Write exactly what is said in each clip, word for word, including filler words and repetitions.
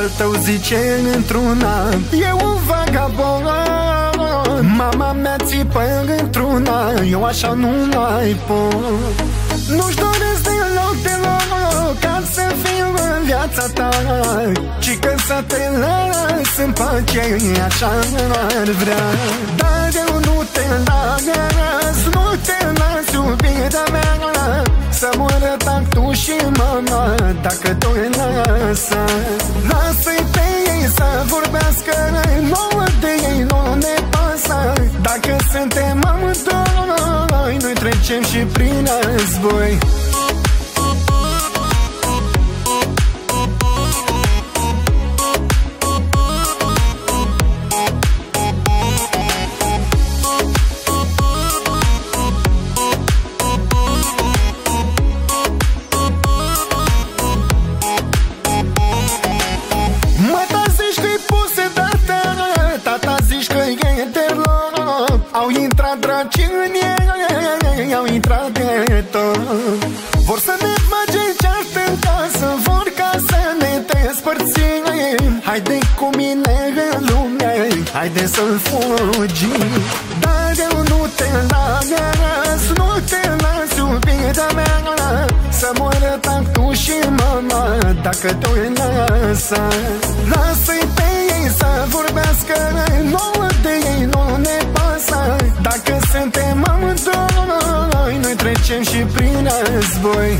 Tatăl tău zice într-una, e un vagabond. Mama mea țipă într-una, eu așa nu mai pot. Nu-și doresc deloc, deloc ca să fiu în viața ta, ci că să te las în pace, așa ar vrea. Dar eu nu te las, nu te las, iubita mea, să moară tactul și mama dacă tu îi lasă. Lasă-i pe ei să vorbească, nouă de ei nu ne pasă. Dacă suntem amândoi, noi trecem și prin război. Au intrat draci în ei, au intrat de tot. Vor să ne bage ceartă în casă, vor ca să ne despărțim. Haide cu mine în lume, haide să-l fugim. Dar eu nu te las, nu te las, iubita mea, să moară tactul și mama dacă tu îi lasă. Lasă-i pe ei să vorbească, nouă de ei nu ne pasă. Dacă suntem amândoi, noi trecem și prin război.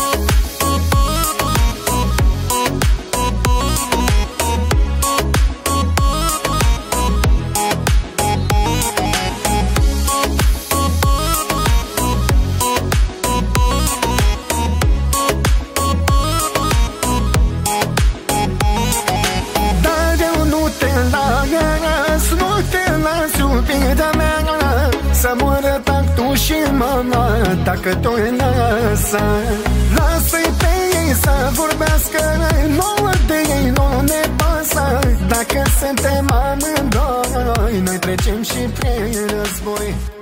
Să moară tactul și mama dacă tu îi lasă. Lasă-i pe ei să vorbească, nouă de ei nu ne pasă. Dacă suntem amândoi, noi trecem și prin război.